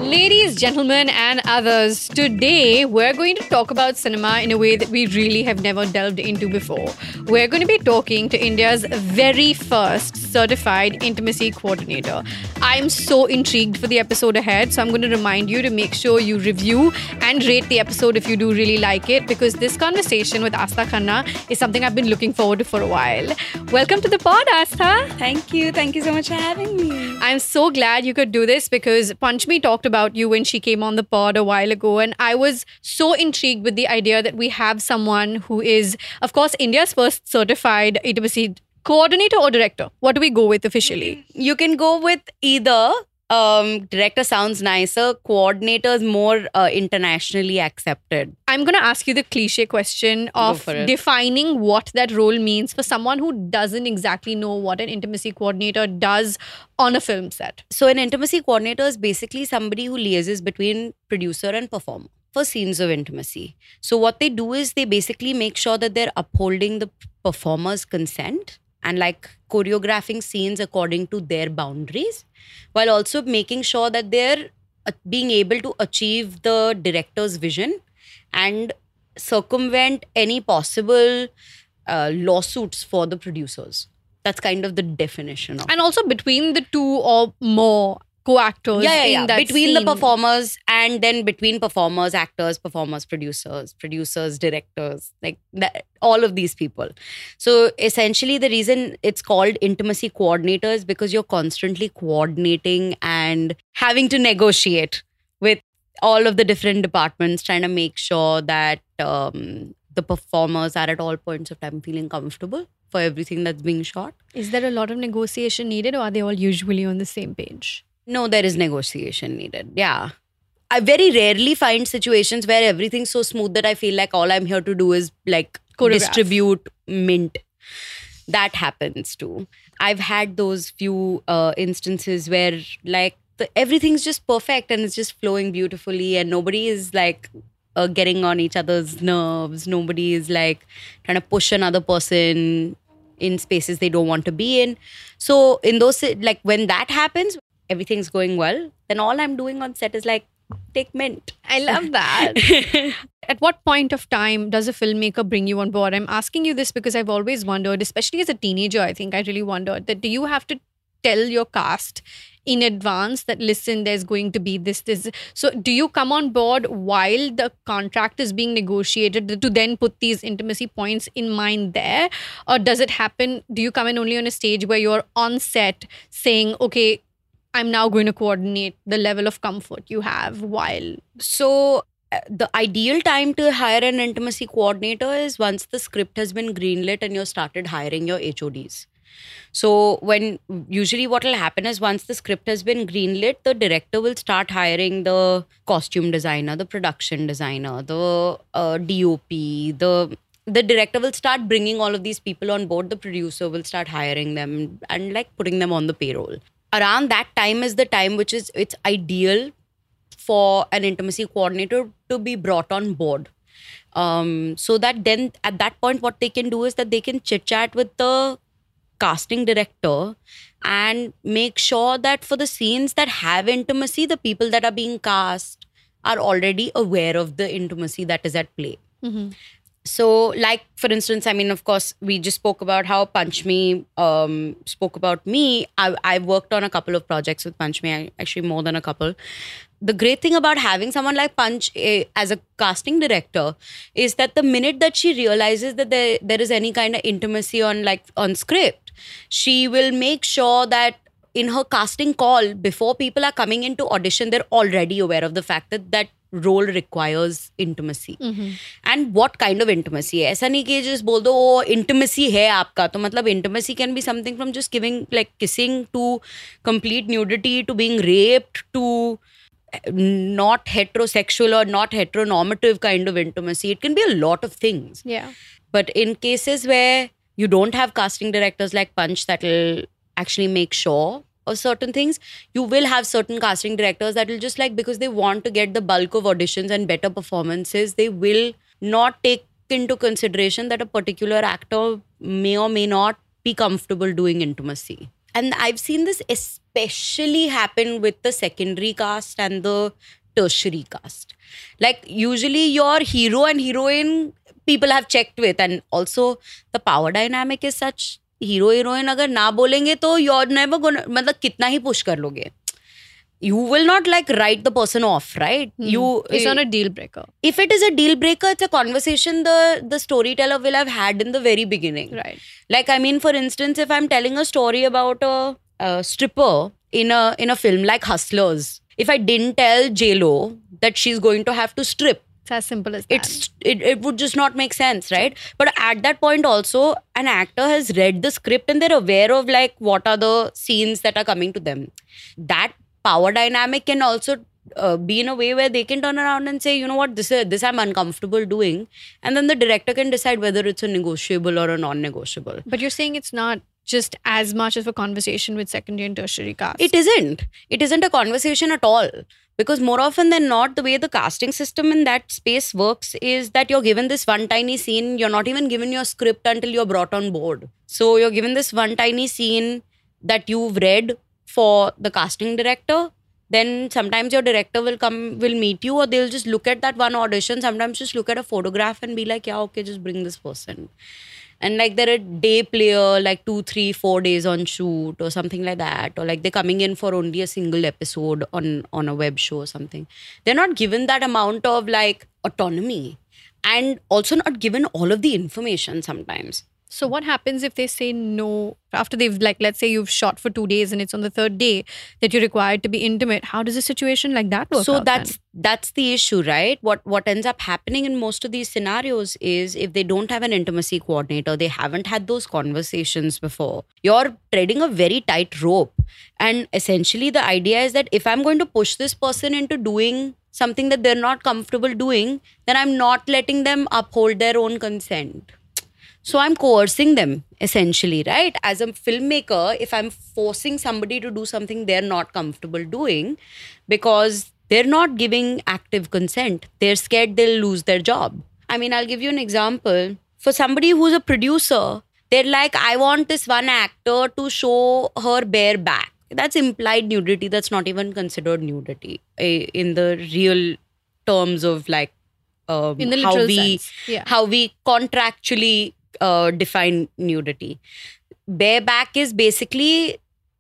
Ladies, gentlemen, and others, today we're going to talk about cinema in a way that we really have never delved into before. We're going to be talking to India's very first certified intimacy coordinator. I'm so intrigued for the episode ahead, so I'm going to remind you to make sure you review and rate the episode if you do really like it, because this conversation with Astha Khanna is something I've been looking forward to for a while. Welcome to the pod, Astha. Thank you. Thank you so much for having me. I'm so glad you could do this because Panchmi talked about you when she came on the pod a while ago, and I was so intrigued with the idea that we have someone who is, of course, India's first certified intimacy coordinator or director. What do we go with officially? You can go with either. Director sounds nicer. Coordinator is more internationally accepted. I'm going to ask you the cliche question of defining what that role means for someone who doesn't exactly know what an intimacy coordinator does on a film set. So an intimacy coordinator is basically somebody who liaises between producer and performer for scenes of intimacy. So what they do is they basically make sure that they're upholding the performer's consent and like choreographing scenes according to their boundaries, while also making sure that they're being able to achieve the director's vision and circumvent any possible lawsuits for the producers. That's kind of the definition of it. And also between the two or more co-actors in that between scene. the performers, and then between performers, actors, performers, producers, directors, like that, all of these people. So essentially the reason it's called intimacy coordinator is because you're constantly coordinating and having to negotiate with all of the different departments, trying to make sure that the performers are at all points of time feeling comfortable for everything that's being shot. Is there a lot of negotiation needed, or are they all usually on the same page? No, there is negotiation needed. Yeah. I very rarely find situations where everything's so smooth that I feel like all I'm here to do is like distribute mint. That happens too. I've had those few instances where like everything's just perfect and it's just flowing beautifully and nobody is like getting on each other's nerves. Nobody is like trying to push another person in spaces they don't want to be in. So in those, like when that happens, everything's going well, then all I'm doing on set is like take mint. I love that. At what point of time does a filmmaker bring you on board? I'm asking you this because I've always wondered, especially as a teenager, I think I really wondered that do you have to tell your cast in advance that listen, there's going to be this. So do you come on board while the contract is being negotiated to then put these intimacy points in mind there? Or does it happen, do you come in only on a stage where you're on set saying, okay, I'm now going to coordinate the level of comfort you have while... So the ideal time to hire an intimacy coordinator is once the script has been greenlit and you've started hiring your HODs. So when usually what will happen is once the script has been greenlit, the director will start hiring the costume designer, the production designer, the DOP, the director will start bringing all of these people on board. The producer will start hiring them and like putting them on the payroll. Around that time is the time which is it's ideal for an intimacy coordinator to be brought on board. So that then at that point what they can do is that they can chit chat with the casting director and make sure that for the scenes that have intimacy, the people that are being cast are already aware of the intimacy that is at play. Mm-hmm. So like, for instance, I mean, of course, we just spoke about how Panchmi spoke about me. I've worked on a couple of projects with Panchmi, actually more than a couple. The great thing about having someone like Panch as a casting director is that the minute that she realizes that there is any kind of intimacy on script, she will make sure that in her casting call, before people are coming into audition, they're already aware of the fact that role requires intimacy. Mm-hmm. And what kind of intimacy है? ऐसा नहीं कि just बोल दो वो intimacy है आपका. तो मतलब intimacy can be something from just giving like kissing to complete nudity to being raped to not heterosexual or not heteronormative kind of intimacy. It can be a lot of things. Yeah. But in cases where you don't have casting directors like Panch that will actually make sure of certain things, you will have certain casting directors that will just like, because they want to get the bulk of auditions and better performances, they will not take into consideration that a particular actor may or may not be comfortable doing intimacy. And I've seen this especially happen with the secondary cast and the tertiary cast. Like usually your hero and heroine people have checked with, and also the power dynamic is such, hero heroine अगर ना बोलेंगे तो you're never gonna, मतलब कितना ही push कर लोगे, you will not like write the person off, right? It's not a deal breaker. If it is a deal breaker, it's a conversation the storyteller will have had in the very beginning. Right. Like, I mean, for instance, if I'm telling a story about a stripper in a film like Hustlers, if I didn't tell J-Lo that she's going to have to strip, It's as simple as that. it would just not make sense, right? But at that point also, an actor has read the script and they're aware of like what are the scenes that are coming to them. That power dynamic can also be in a way where they can turn around and say, you know what, this I'm uncomfortable doing, and then the director can decide whether it's a negotiable or a non-negotiable. But you're saying it's not just as much of a conversation with secondary and tertiary cast. It isn't a conversation at all, because more often than not, the way the casting system in that space works is that you're given this one tiny scene. You're not even given your script until you're brought on board. So you're given this one tiny scene that you've read for the casting director. Then sometimes your director will meet you, or they'll just look at that one audition, sometimes just look at a photograph and be like, yeah, okay, just bring this person. And like they're a day player, like 2, 3, 4 days on shoot or something like that. Or like they're coming in for only a single episode on a web show or something. They're not given that amount of like autonomy, and also not given all of the information sometimes. So what happens if they say no after they've, like, let's say you've shot for 2 days and it's on the third day that you're required to be intimate? How does a situation like that work So out that's the issue, right? What ends up happening in most of these scenarios is if they don't have an intimacy coordinator, they haven't had those conversations before, you're treading a very tight rope. And essentially the idea is that if I'm going to push this person into doing something that they're not comfortable doing, then I'm not letting them uphold their own consent. So I'm coercing them, essentially, right? As a filmmaker, if I'm forcing somebody to do something they're not comfortable doing because they're not giving active consent, they're scared they'll lose their job. I mean, I'll give you an example. For somebody who's a producer, they're like, I want this one actor to show her bare back. That's implied nudity. That's not even considered nudity in the real terms of like in the literal sense. Yeah. How we contractually define nudity. Bare back is basically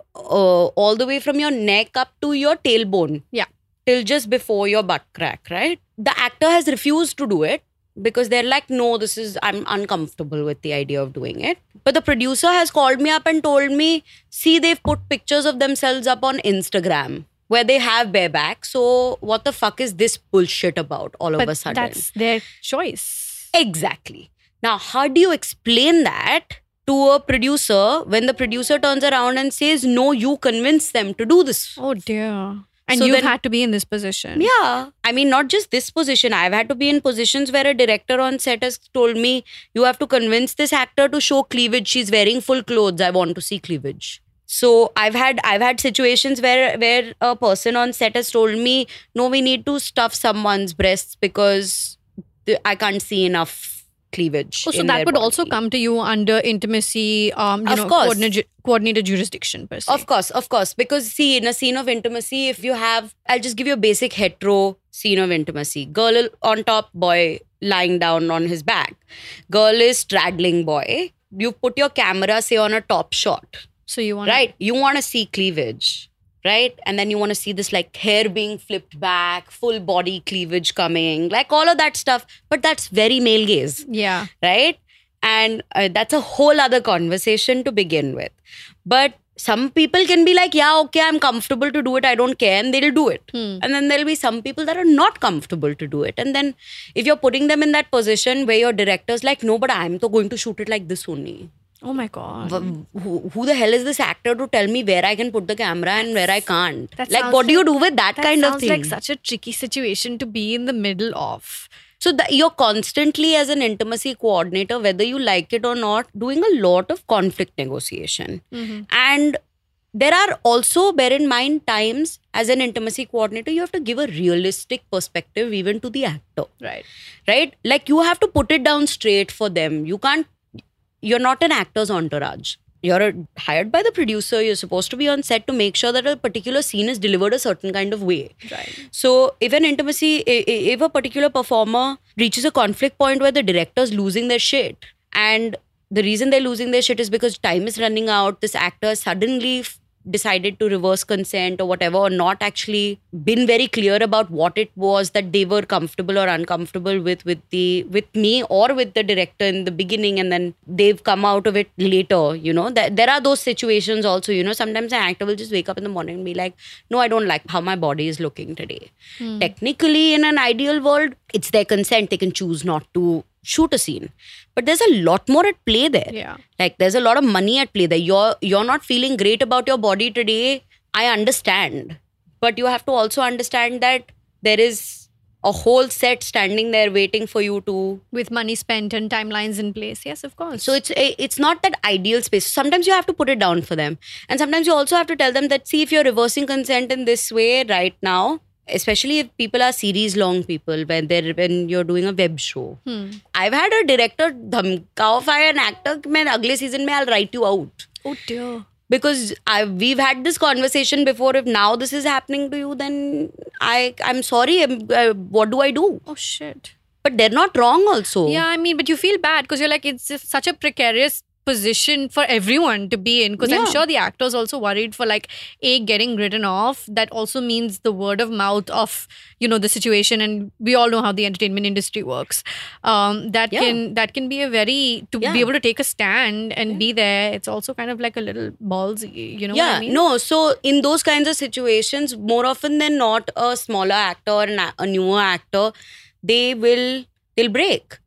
all the way from your neck up to your tailbone. Yeah. Till just before your butt crack, right? The actor has refused to do it because they're like, no, I'm uncomfortable with the idea of doing it. But the producer has called me up and told me, see, they've put pictures of themselves up on Instagram where they have bare back. So what the fuck is this bullshit about all of a sudden? That's their choice. Exactly. Now, how do you explain that to a producer when the producer turns around and says, no, you convince them to do this? Oh dear. And So you've then- had to be in this position. Yeah. I mean, not just this position. I've had to be in positions where a director on set has told me, you have to convince this actor to show cleavage. She's wearing full clothes. I want to see cleavage. So I've had situations where a person on set has told me, no, we need to stuff someone's breasts because I can't see enough cleavage. Oh, so in that their would also body. come to you under intimacy, Of course. coordinated jurisdiction per se. Of course. Because see, in a scene of intimacy, if you have, I'll just give you a basic hetero scene of intimacy. Girl on top, boy lying down on his back. Girl is straddling boy. You put your camera, say, on a top shot. So you want Right? You want to see cleavage. Right? And then you want to see this like hair being flipped back, full body cleavage coming, like all of that stuff. But that's very male gaze. Yeah. Right? And that's a whole other conversation to begin with. But some people can be like, yeah, okay, I'm comfortable to do it. I don't care. And they'll do it. And then there'll be some people that are not comfortable to do it. And then if you're putting them in that position where your director's like, no, but I'm going to shoot it like this only. Oh my God. Who the hell is this actor to tell me where I can put the camera and where I can't? That Like, sounds what do you like- do with that kind of thing? Sounds like such a tricky situation to be in the middle of. So you're constantly, as an intimacy coordinator, whether you like it or not, doing a lot of conflict negotiation. And there are also, bear in mind, times as an intimacy coordinator, you have to give a realistic perspective even to the actor. Right. Right? Like, you have to put it down straight for them. You're not an actor's entourage. you're hired by the producer. You're supposed to be on set to make sure that a particular scene is delivered a certain kind of way. Right. So if if a particular performer reaches a conflict point where the director's losing their shit, and the reason they're losing their shit is because time is running out, this actor suddenly decided to reverse consent or whatever, or not actually been very clear about what it was that they were comfortable or uncomfortable with me or with the director in the beginning, and then they've come out of it later, there are those situations also. Sometimes an actor will just wake up in the morning and be like, no, I don't like how my body is looking today. Technically, in an ideal world, it's their consent. They can choose not to shoot a scene, but there's a lot more at play there. Yeah. Like there's a lot of money at play there. You're not feeling great about your body today. I understand, but you have to also understand that there is a whole set standing there waiting for you to, with money spent and timelines in place. Yes, of course. so it's not that ideal space. Sometimes you have to put it down for them, and sometimes you also have to tell them that, see, if you're reversing consent in this way right now, especially if people are series long people, when you're doing a web show. I've had a director dhamkaify an actor, main agle season mein I'll write you out. Oh dear. Because we've had this conversation before. If now this is happening to you, then I'm sorry. What do I do? Oh shit. But they're not wrong also. Yeah, I mean, but you feel bad because you're like, it's just such a precarious position for everyone to be in, because I'm sure the actor's also worried for like getting written off. That also means the word of mouth of the situation, and we all know how the entertainment industry works. That can be a very be able to take a stand and be there. It's also kind of like a little ballsy, what I mean? No, so in those kinds of situations, more often than not, a smaller actor or a newer actor, they'll break.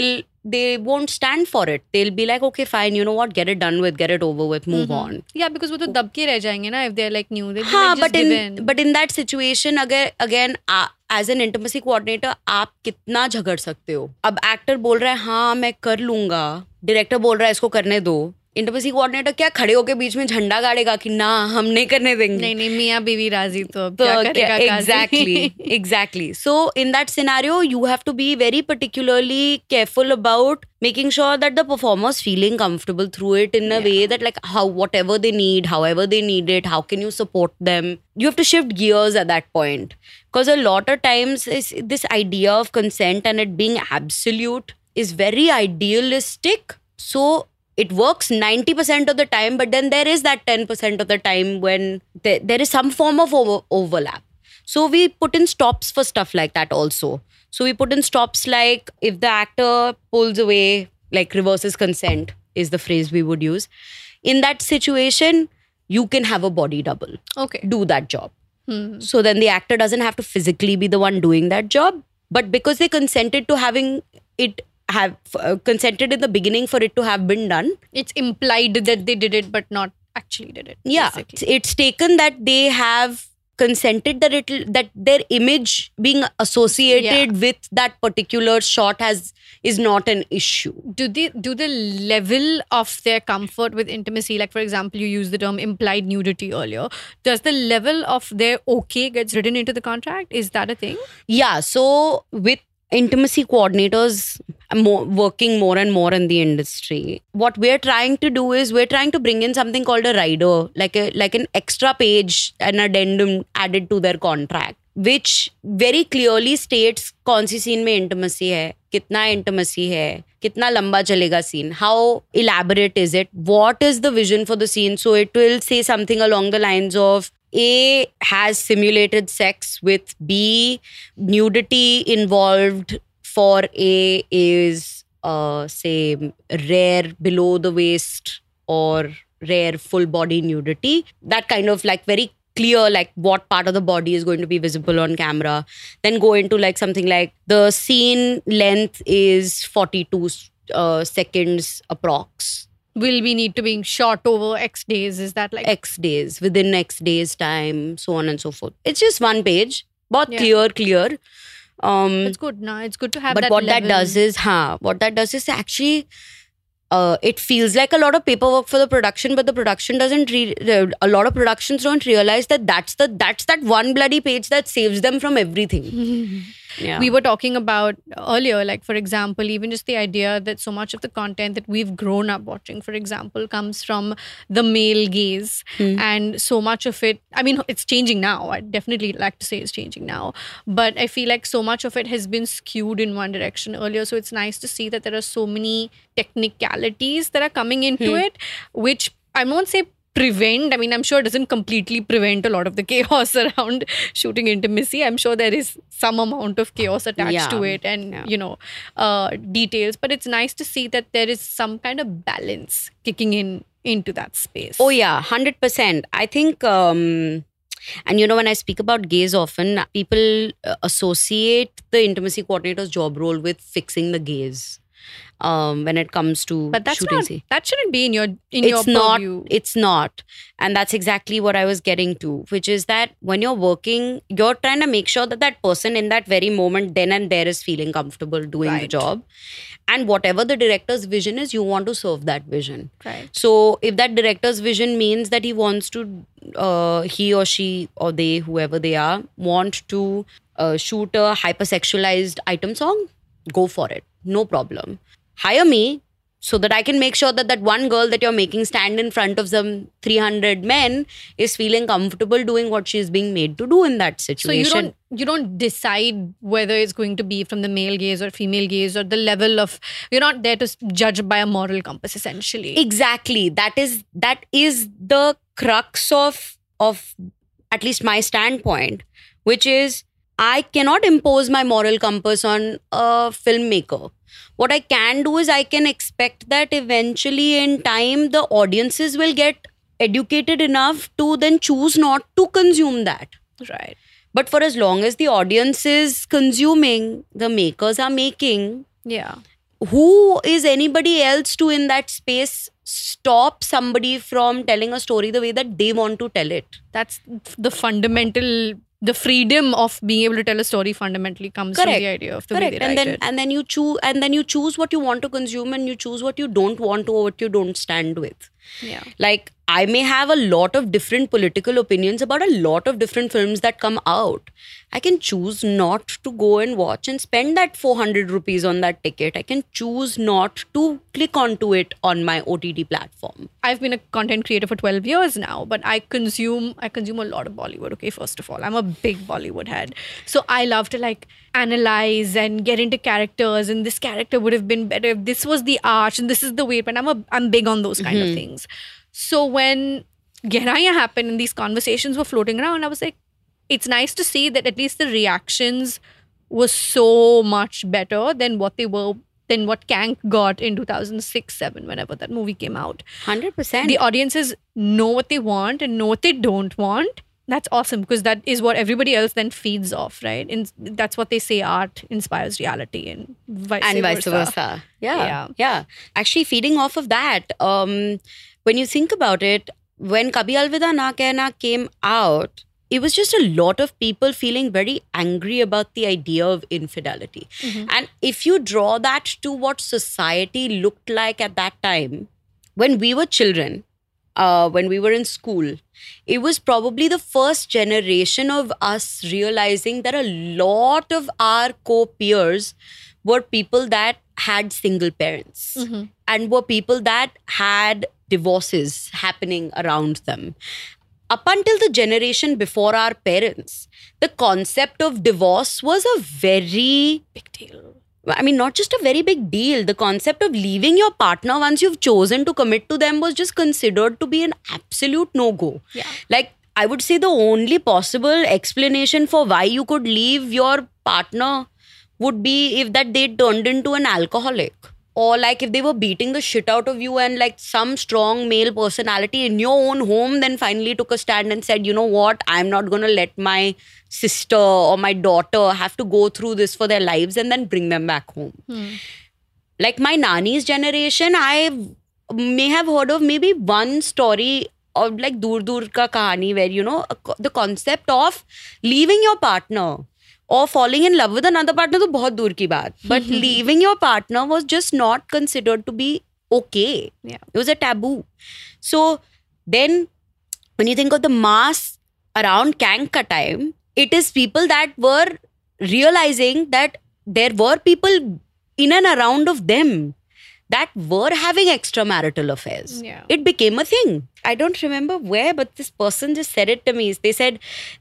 They won't stand for it. They'll be like, okay, fine, you know what, get it done with, get it over with, move on. Yeah, because वो तो दब के रह जाएंगे ना, if they're like new. They'll be like, just give in. But in that situation, again, as an intimacy coordinator, आप कितना झगड़ सकते हो? अब actor बोल रहा है, हाँ मैं कर लूंगा, director बोल रहा है इसको करने दो. इंटिमेसी कोऑर्डिनेटर क्या खड़े होके बीच में झंडा गाड़ेगा कि ना हम नहीं करने देंगे? नहीं मियाँ बीवी राजी तो अब क्या करेगा? Exactly. So in that scenario, you have to be very particularly careful about making sure that the performer's feeling comfortable through it in a way that like whatever they need, however they need it, how can you support them? You have to shift gears at that point, because a lot of times this idea of consent and it being absolute is very idealistic. So it works 90% of the time, but then there is that 10% of the time when there is some form of overlap. So we put in stops for stuff like that also. So we put in stops like if the actor pulls away, like reverses consent is the phrase we would use. In that situation, you can have a body double. Okay. Do that job. So then the actor doesn't have to physically be the one doing that job. But because they consented to having it consented in the beginning for it to have been done, it's implied that they did it but not actually did it. Yeah, basically. It's taken that they have consented that their image being associated with that particular shot is not an issue. Do the level of their comfort with intimacy, like for example you used the term implied nudity earlier, does the level of their okay gets written into the contract? Is that a thing? Yeah, so with intimacy coordinators working more and more in the industry, what we're trying to do is we're trying to bring in something called a rider, like an extra page, an addendum added to their contract, which very clearly states कौन सी scene में intimacy है, कितना intimacy है, कितना लंबा चलेगा scene, how elaborate is it, what is the vision for the scene. So it will say something along the lines of A has simulated sex with B, nudity involved for A is say rare below the waist or rare full body nudity. That kind of like very clear, like what part of the body is going to be visible on camera. Then go into like something like the scene length is 42 seconds approx. Will we need to be shot over X days? Is that like X days, within X days time, so on and so forth. It's just one page, but clear. It's good now. It's good to have but that. But what that does is actually it feels like a lot of paperwork for the production, but the production doesn't. A lot of productions don't realize that that's that one bloody page that saves them from everything. Yeah. We were talking about earlier, like, for example, even just the idea that so much of the content that we've grown up watching, for example, comes from the male gaze. And so much of it, I mean, it's changing now. I definitely like to say it's changing now. But I feel like so much of it has been skewed in one direction earlier. So it's nice to see that there are so many technicalities that are coming into it, which I won't say prevent. I mean, I'm sure it doesn't completely prevent a lot of the chaos around shooting intimacy. I'm sure there is some amount of chaos attached to it and, details. But it's nice to see that there is some kind of balance kicking into that space. Oh, yeah, 100%. I think, and when I speak about gaze often, people associate the intimacy coordinator's job role with fixing the gaze. When it comes to but that's shooting not, scene. That shouldn't be in your purview. It's not. And that's exactly what I was getting to, which is that when you're working, you're trying to make sure that that person in that very moment, then and there, is feeling comfortable doing the job. And whatever the director's vision is, you want to serve that vision. Right. So if that director's vision means that he wants to, he or she or they, whoever they are, want to shoot a hypersexualized item song, go for it. No problem. Hire me so that I can make sure that that one girl that you're making stand in front of some 300 men is feeling comfortable doing what she's being made to do in that situation. So you don't decide whether it's going to be from the male gaze or female gaze, or the level of, you're not there to judge by a moral compass, essentially. Exactly. That is the crux of at least my standpoint, which is I cannot impose my moral compass on a filmmaker. What I can do is I can expect that eventually in time the audiences will get educated enough to then choose not to consume that. Right. But for as long as the audience is consuming, the makers are making. Yeah. Who is anybody else to in that space stop somebody from telling a story the way that they want to tell it? That's the fundamental. The freedom of being able to tell a story fundamentally comes from the idea of the way they write it. And then you choose what you want to consume, and you choose what you don't want to, or what you don't stand with. Yeah. Like, I may have a lot of different political opinions about a lot of different films that come out. I can choose not to go and watch and spend that 400 rupees on that ticket. I can choose not to click onto it on my OTT platform. I've been a content creator for 12 years now, but I consume a lot of Bollywood, okay, first of all. I'm a big Bollywood head. So I love to analyze and get into characters, and this character would have been better if this was the arch and this is the way, but I'm big on those kind of things. So when Gehraiyan happened and these conversations were floating around, I was like, it's nice to see that at least the reactions were so much better than what Kank got in 2006-07, whenever that movie came out. 100%. The audiences know what they want and know what they don't want. That's awesome, because that is what everybody else then feeds off, right? And that's what they say, art inspires reality, and vice versa. Yeah. Actually, feeding off of that, when you think about it, when Kabhi Alvida Na Kehna came out, it was just a lot of people feeling very angry about the idea of infidelity. And if you draw that to what society looked like at that time, when we were children, when we were in school, it was probably the first generation of us realizing that a lot of our co-peers were people that had single parents and were people that had divorces happening around them. Up until the generation before our parents, the concept of divorce was a very big deal. I mean, not just a very big deal. The concept of leaving your partner once you've chosen to commit to them was just considered to be an absolute no-go. Yeah. Like, I would say the only possible explanation for why you could leave your partner would be if that they turned into an alcoholic. Or like if they were beating the shit out of you and like some strong male personality in your own home then finally took a stand and said, you know what, I'm not going to let my sister or my daughter have to go through this for their lives, and then bring them back home. Like my Nani's generation, I may have heard of maybe one story of like Dur Dur Ka Kahani, where, you know, the concept of leaving your partner or falling in love with another partner to bahut dur ki baat. But leaving your partner was just not considered to be okay. Yeah. It was a taboo. So then when you think of the mass around Kank ka time, it is people that were realizing that there were people in and around of them that were having extramarital affairs. Yeah. It became a thing. I don't remember where, but this person just said it to me. They said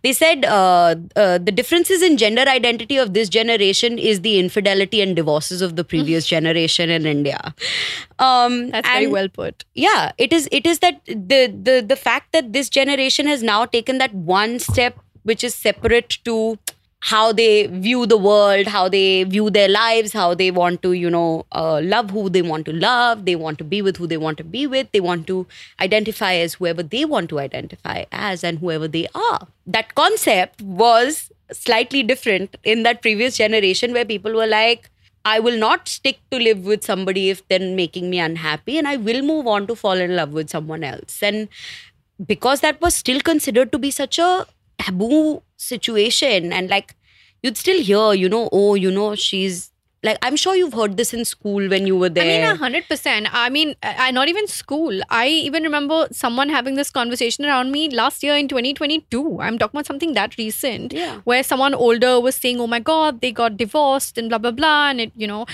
the differences in gender identity of this generation is the infidelity and divorces of the previous generation in India. That's very well put. Yeah, it is that the fact that this generation has now taken that one step which is separate to how they view the world, how they view their lives, how they want to, love who they want to love, they want to be with who they want to be with, they want to identify as whoever they want to identify as and whoever they are. That concept was slightly different in that previous generation where people were like, I will not stick to live with somebody if they're making me unhappy, and I will move on to fall in love with someone else. And because that was still considered to be such a taboo situation, and like you'd still hear, she's like, I'm sure you've heard this in school when you were there. I mean, 100%. I mean, not even school. I even remember someone having this conversation around me last year in 2022. I'm talking about something that recent, where someone older was saying, oh my God, they got divorced and blah, blah, blah. And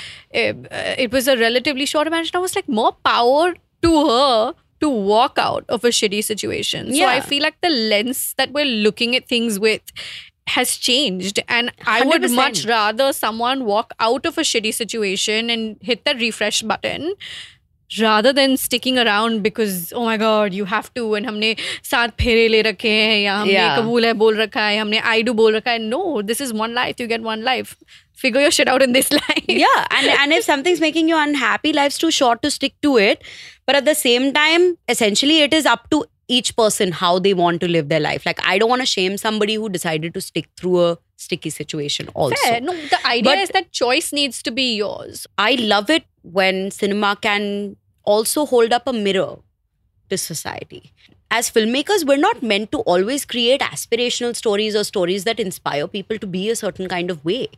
it was a relatively short marriage. And I was like, more power to her to walk out of a shitty situation. So I feel like the lens that we're looking at things with has changed, and I would 100%. much rather someone walk out of a shitty situation and hit that refresh button rather than sticking around because, oh my God, you have to, and हमने 7 फेरे ले रखे हैं, या हमने कबूल है बोल रखा है, हमने I do बोल रखा है. No, this is one life. You get one life. Figure your shit out in this life. Yeah, and if something's making you unhappy, life's too short to stick to it. But at the same time, essentially, it is up to each person how they want to live their life. Like, I don't want to shame somebody who decided to stick through a sticky situation also. Fair. No, the idea is that choice needs to be yours. I love it when cinema can also hold up a mirror to society. As filmmakers, we're not meant to always create aspirational stories or stories that inspire people to be a certain kind of way.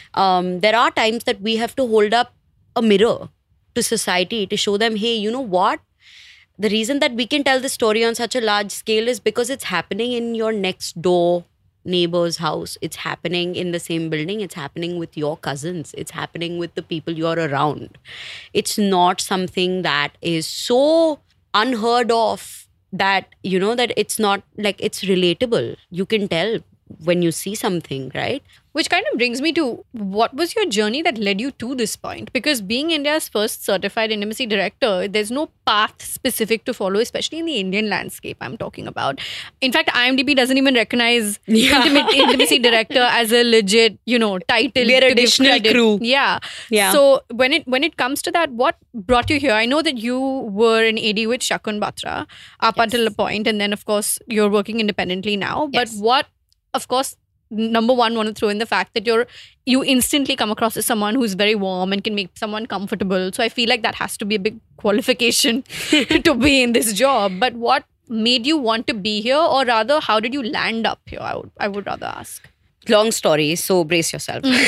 There are times that we have to hold up a mirror to society to show them, hey, you know what? The reason that we can tell the story on such a large scale is because it's happening in your next door neighbor's house. It's happening in the same building. It's happening with your cousins. It's happening with the people you're around. It's not something that is so unheard of that, that it's not like it's relatable. You can tell when you see something, right? Which kind of brings me to what was your journey that led you to this point? Because being India's first certified intimacy director, there's no path specific to follow, especially in the Indian landscape I'm talking about. In fact, IMDb doesn't even recognize intimacy director as a legit, title. We're additional crew. Yeah. So when it comes to that, what brought you here? I know that you were an AD with Shakun Batra up until a point, and then of course you're working independently now. But what, of course, number one, want to throw in the fact that you instantly come across as someone who's very warm and can make someone comfortable. So I feel like that has to be a big qualification to be in this job. But what made you want to be here, or rather, how did you land up here? I would rather ask. Long story, so brace yourself. Love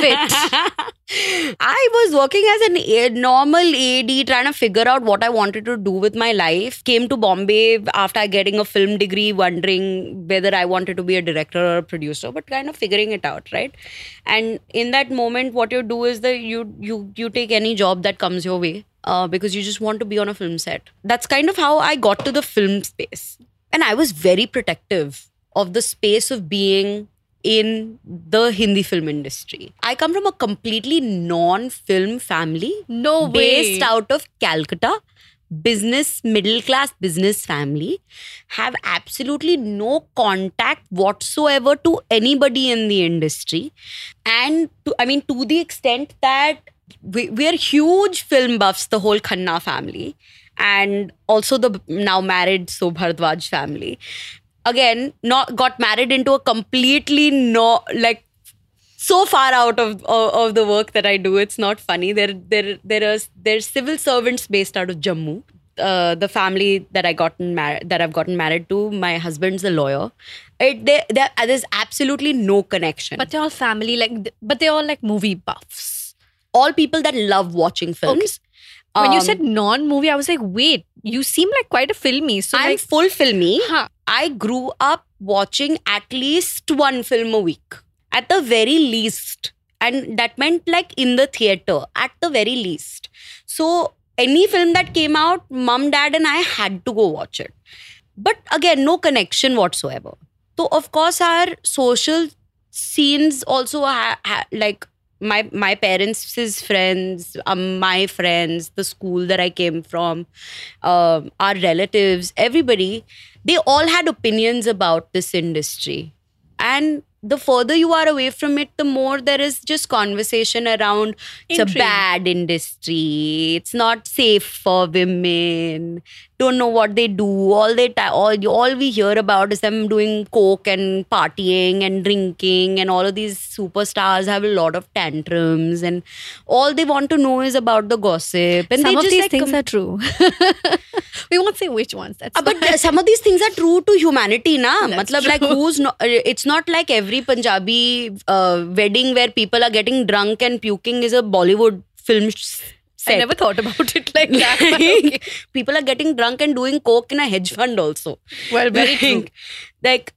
it. I was working as a normal AD, trying to figure out what I wanted to do with my life. Came to Bombay after getting a film degree, wondering whether I wanted to be a director or a producer, but kind of figuring it out, right? And in that moment, what you do is that you take any job that comes your way because you just want to be on a film set. That's kind of how I got to the film space. And I was very protective of the space of being in the Hindi film industry. I come from a completely non-film family. No way. Based out of Calcutta. Business, middle class business family. Have absolutely no contact whatsoever to anybody in the industry. And to the extent that we're huge film buffs, the whole Khanna family. And also the now married Bharadwaj family. Again, got married into a completely so far out of the work that I do. It's not funny. There's civil servants based out of Jammu. The family that I've gotten married to, my husband's a lawyer. There's absolutely no connection. But they're all family, but they're all like movie buffs. All people that love watching films. Okay. When you said non-movie, I was like, wait, you seem like quite a filmy. So I'm full filmy. Huh. I grew up watching at least one film a week. at the very least. And that meant like in the theater, at the very least. So any film that came out, mom, dad, and I had to go watch it. But again, no connection whatsoever. So of course, our social scenes also like my parents' friends, my friends, the school that I came from, our relatives, everybody, they all had opinions about this industry. And the further you are away from it, the more there is just conversation around it's Intrigue. a bad industry, it's not safe for women, don't know what they do. All we hear about is them doing coke and partying and drinking, and all of these superstars have a lot of tantrums, and all they want to know is about the gossip. And Some they of just these like things are true. We won't say which ones. That's but fine. some of these things are true to humanity, na? That's Matlab, like, true. who's not? It's not like every Punjabi wedding where people are getting drunk and puking is a Bollywood film set. I never thought about it like that. But okay. People are getting drunk and doing coke in a hedge fund also. Well, very true. Like,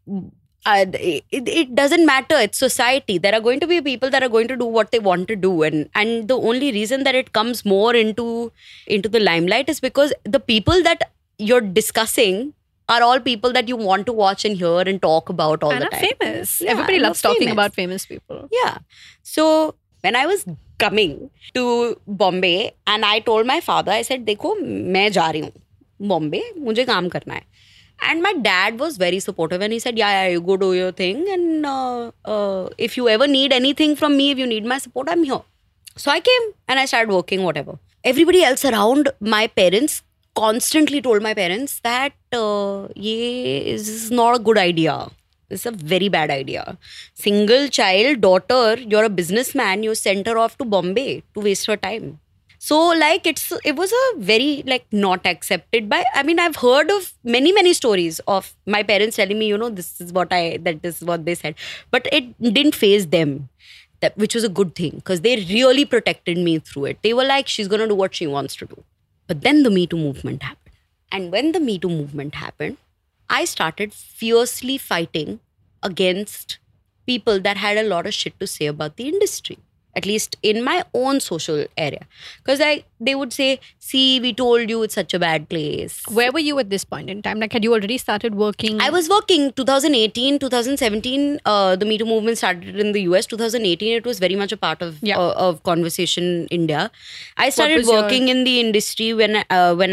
it doesn't matter. It's society. There are going to be people that are going to do what they want to do, and the only reason that it comes more into the limelight is because the people that you're discussing are all people that you want to watch and hear and talk about all And the are time. famous. Yeah, Everybody and are loves talking famous. about famous people. Yeah. So when I was coming to Bombay and I told my father, I said, देखो मैं जा रही हूँ Bombay, मुझे काम करना है. And my dad was very supportive and he said, yeah, you go do your thing, and if you ever need anything from me, if you need my support, I'm here. So I came and I started working, whatever. Everybody else around my parents constantly told my parents that this is not a good idea. This is a very bad idea. Single child, daughter, you're a businessman, you sent her off to Bombay to waste her time. So like it was a very like not accepted by, I mean, I've heard of many stories of my parents telling me, this is what they said. But it didn't faze them, which was a good thing because they really protected me through it. They were like, she's going to do what she wants to do. But then the Me Too movement happened. And when the Me Too movement happened, I started fiercely fighting against people that had a lot of shit to say about the industry. At least in my own social area. Because they would say, see, we told you it's such a bad place. Where were you at this point in time? Like, had you already started working? I was working 2018, 2017. The Me Too movement started in the US. 2018, it was very much a part of conversation in India. I started working in the industry when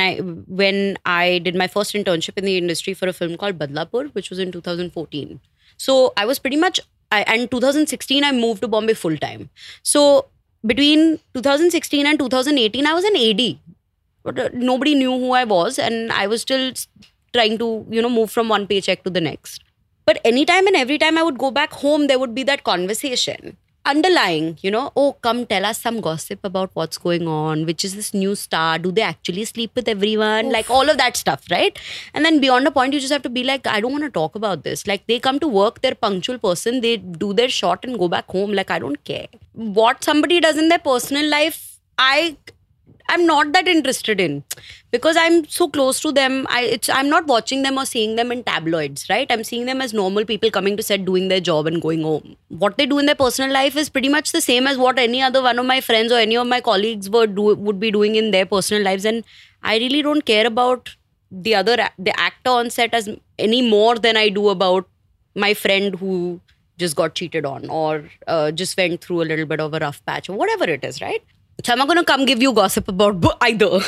I did my first internship in the industry for a film called Badlapur, which was in 2014. So I was pretty much... and 2016, I moved to Bombay full time. So between 2016 and 2018, I was an AD. But nobody knew who I was, and I was still trying to, move from one paycheck to the next. But anytime and every time I would go back home, there would be that conversation underlying, oh, come tell us some gossip about what's going on. Which is this new star? Do they actually sleep with everyone? Oof. Like all of that stuff, right? And then beyond a point, you just have to be like, I don't want to talk about this. Like they come to work, they're a punctual person, they do their shot and go back home. Like I don't care. What somebody does in their personal life, I'm not that interested in, because I'm so close to them. I'm not watching them or seeing them in tabloids, right? I'm seeing them as normal people coming to set, doing their job and going home. What they do in their personal life is pretty much the same as what any other one of my friends or any of my colleagues would be doing in their personal lives. And I really don't care about the actor on set as any more than I do about my friend who just got cheated on or just went through a little bit of a rough patch or whatever it is, right? So I'm not going to come give you gossip about either.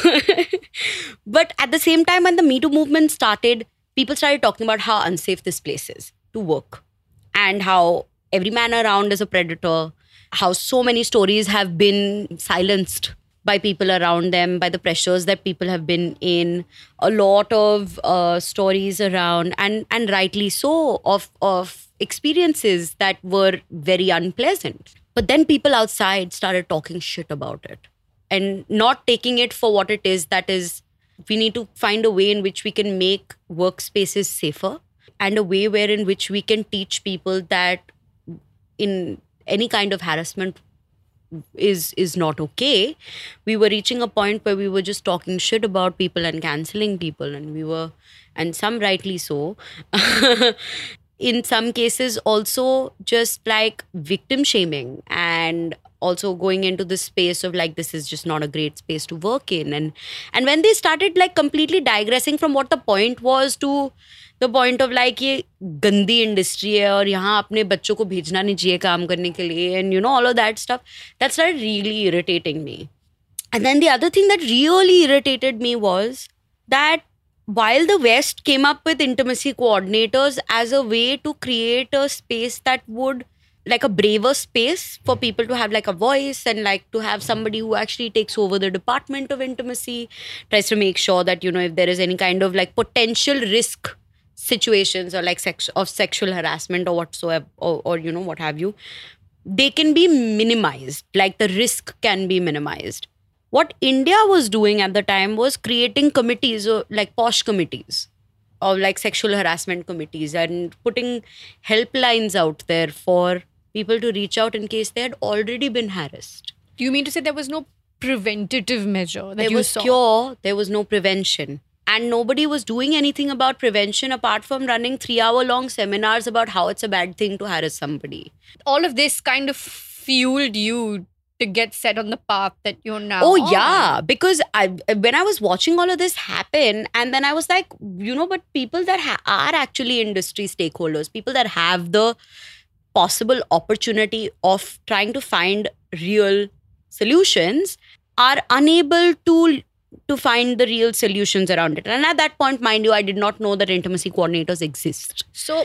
But at the same time, when the Me Too movement started, people started talking about how unsafe this place is to work and how every man around is a predator, how so many stories have been silenced by people around them, by the pressures that people have been in. A lot of stories around, and rightly so, of experiences that were very unpleasant. But then people outside started talking shit about it and not taking it for what it is. That is, we need to find a way in which we can make workspaces safer and a way in which we can teach people that in any kind of harassment is not okay. We were reaching a point where we were just talking shit about people and cancelling people, and some rightly so. in some cases also just like victim shaming, and also going into this space of like, this is just not a great space to work in. And when they started like completely digressing from what the point was to the point of like, ये गंदी industry है और यहाँ अपने बच्चों को भेजना नहीं चाहिए काम करने के लिए, and you know, all of that stuff, that started really irritating me. And then the other thing that really irritated me was that while the West came up with intimacy coordinators as a way to create a space that would, like a braver space for people to have like a voice and like to have somebody who actually takes over the department of intimacy, tries to make sure that, you know, if there is any kind of like potential risk situations or like sexual harassment or whatsoever, or you know, what have you, they can be minimized, like the risk can be minimized. What India was doing at the time was creating committees, or like posh committees, or like sexual harassment committees, and putting helplines out there for people to reach out in case they had already been harassed. Do you mean to say there was no preventative measure that There you was saw? cure, there was no prevention. And nobody was doing anything about prevention apart from running 3-hour-long seminars about how it's a bad thing to harass somebody. All of this kind of fueled you to get set on the path that you're now Oh, on. yeah. Because when I was watching all of this happen, and then I was like, you know, but people that are actually industry stakeholders, people that have the possible opportunity of trying to find real solutions, are unable to find the real solutions around it. And at that point, mind you, I did not know that intimacy coordinators exist.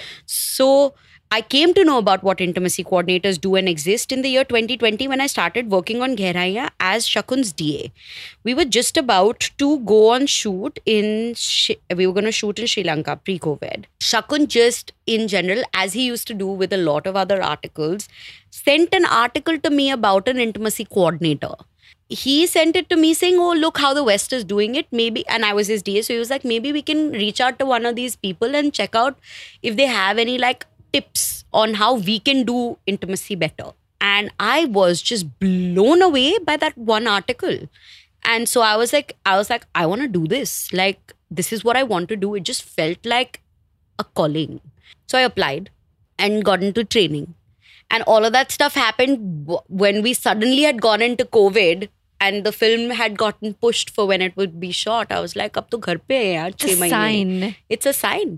So I came to know about what intimacy coordinators do and exist in the year 2020 when I started working on Gehraiyan as Shakun's DA. We were just about to go on shoot we were going to shoot in Sri Lanka pre-COVID. Shakun just, in general, as he used to do with a lot of other articles, sent an article to me about an intimacy coordinator. He sent it to me saying, oh, look how the West is doing it. Maybe, and I was his DA, so he was like, maybe we can reach out to one of these people and check out if they have any like tips on how we can do intimacy better. And I was just blown away by that one article. And so I was like, I want to do this. Like, this is what I want to do. It just felt like a calling. So I applied and got into training. And all of that stuff happened when we suddenly had gone into COVID and the film had gotten pushed for when it would be shot. I was like, ab to ghar pe hai yaar, 6 mahine. Sign. It's a sign.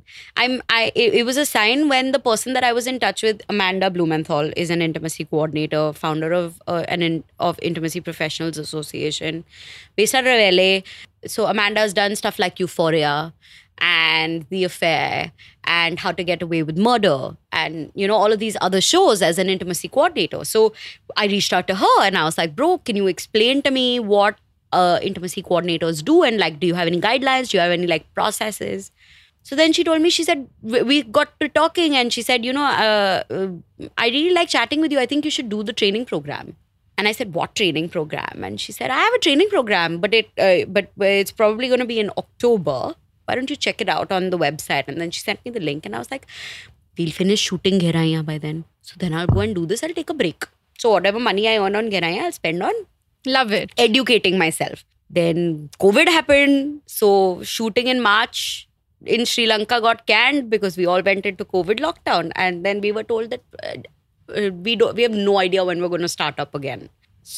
It was a sign when the person that I was in touch with, Amanda Blumenthal, is an intimacy coordinator, founder of Intimacy Professionals Association, based out of LA. So Amanda's done stuff like Euphoria and The Affair and How to Get Away with Murder and, you know, all of these other shows as an intimacy coordinator. So I reached out to her and I was like, bro, can you explain to me what intimacy coordinators do? And like, do you have any guidelines? Do you have any like processes? So then she told me, she said, we got to talking and she said, you know, I really like chatting with you. I think you should do the training program. And I said, what training program? And she said, I have a training program, but it's probably going to be in October. Why don't you check it out on the website? And then she sent me the link and I was like, we'll finish shooting Gehraiyan by then. So then I'll go and do this. I'll take a break. So whatever money I earn on Gehraiyan, I'll spend on Love it. educating myself. Then COVID happened. So shooting in March in Sri Lanka got canned because we all went into COVID lockdown. And then we were told that we have no idea when we're going to start up again.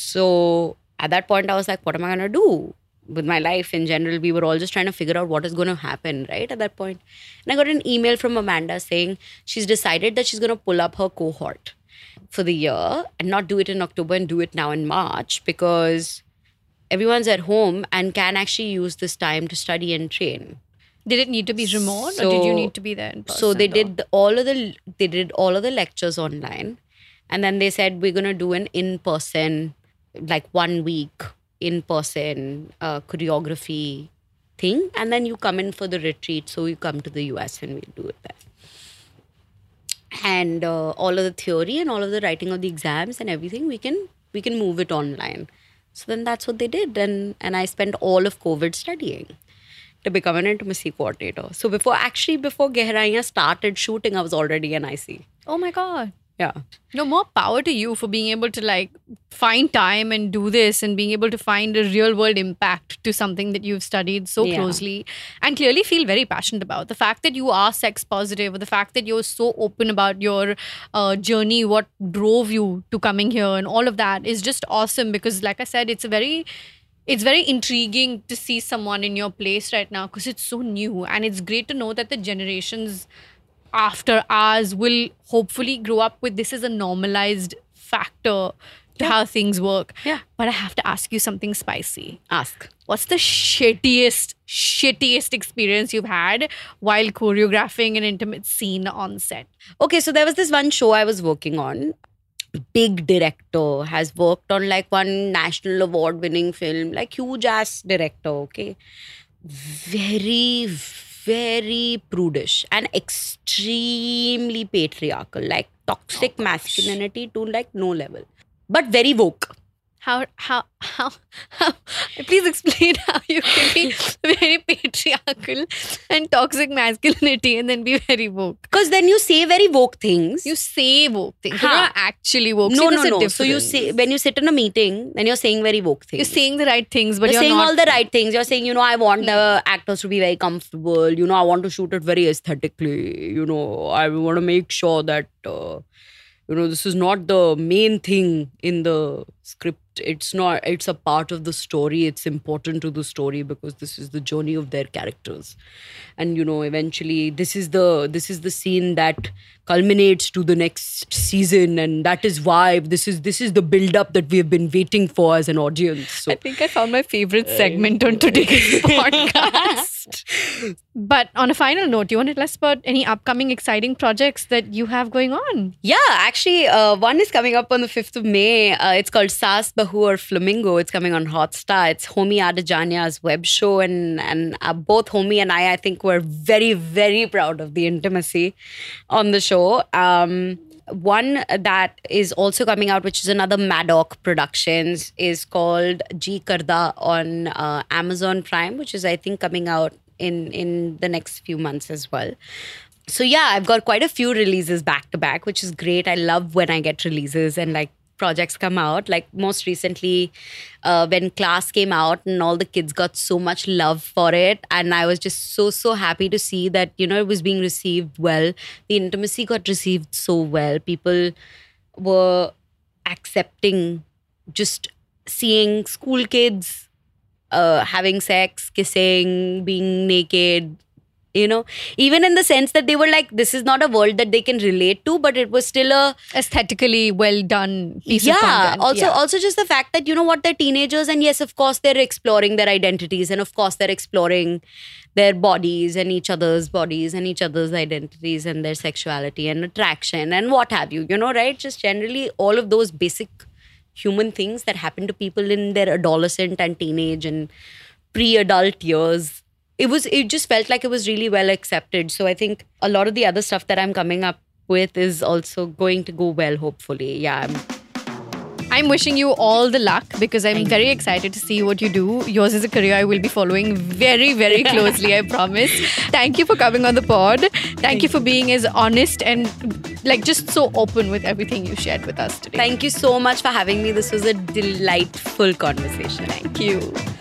So at that point, I was like, what am I going to do? With my life in general, we were all just trying to figure out what is going to happen, right, at that point. And I got an email from Amanda saying she's decided that she's going to pull up her cohort for the year and not do it in October and do it now in March because everyone's at home and can actually use this time to study and train. Did it need to be remote or did you need to be there in person? So they did all of the lectures online, and then they said we're going to do an in-person, like 1 week in-person choreography thing, and then you come in for the retreat. So you come to the US and we'll do it there. And all of the theory and all of the writing of the exams and everything, we can move it online. So then that's what they did, and I spent all of COVID studying to become an intimacy coordinator. So before Gehraiyan started shooting, I was already an IC. Oh my God. Yeah. No, more power to you for being able to like find time and do this and being able to find a real world impact to something that you've studied so Yeah. closely and clearly feel very passionate about. The fact that you are sex positive, or the fact that you're so open about your journey, what drove you to coming here, and all of that is just awesome, because like I said, it's very intriguing to see someone in your place right now, because it's so new, and it's great to know that the generations after ours will hopefully grow up with this as a normalized factor to how things work. Yeah. But I have to ask you something spicy. Ask. What's the shittiest experience you've had while choreographing an intimate scene on set? Okay, so there was this one show I was working on. Big director, has worked on like one national award winning film, like huge ass director, okay? Very, very prudish and extremely patriarchal, like toxic masculinity to like no level, but very woke. How please explain how you can be very patriarchal and toxic masculinity and then be very woke. Because then you say very woke things. You say woke things. You're Huh. not actually woke. No, See, there's a no. So you difference. say, when you sit in a meeting, then you're saying very woke things. You're saying the right things, but You're you're saying not. all the right things. You're saying, I want the actors to be very comfortable. I want to shoot it very aesthetically. I want to make sure that, this is not the main thing in the script. It's not, it's a part of the story. It's important to the story because this is the journey of their characters. And, eventually this is the scene that culminates to the next season. And that is why this is the build-up that we have been waiting for as an audience. So I think I found my favorite segment on today's podcast. But on a final note, do you want to tell us about any upcoming exciting projects that you have going on? yeah, actually, one is coming up on the 5th of May. It's called Saas Bahu or Flamingo. It's coming on Hotstar. It's Homi Adajania's web show. And both Homi and I think we're very, very proud of the intimacy on the show. One that is also coming out, which is another Maddock Productions, is called Ji Karda on Amazon Prime, which is, I think, coming out in the next few months as well. So yeah, I've got quite a few releases back to back, which is great. I love when I get releases and like projects come out. Like most recently, when Class came out and all the kids got so much love for it. And I was just so happy to see that, it was being received well. The intimacy got received so well. People were accepting just seeing school kids having sex, kissing, being naked, even in the sense that they were like, this is not a world that they can relate to, but it was still a Aesthetically well done piece of content. Also just the fact that, they're teenagers, and yes, of course, they're exploring their identities, and of course, they're exploring their bodies and each other's bodies and each other's identities and their sexuality and attraction and what have you, right? Just generally all of those basic human things that happen to people in their adolescent and teenage and pre-adult years. It just felt like it was really well accepted. So I think a lot of the other stuff that I'm coming up with is also going to go well, hopefully. Yeah. I'm wishing you all the luck, because I'm very excited to see what you do. Yours is a career I will be following very, very closely, I promise. Thank you for coming on the pod. Thank you for being as honest and like just so open with everything you shared with us today. Thank you so much for having me. This was a delightful conversation. Thank you.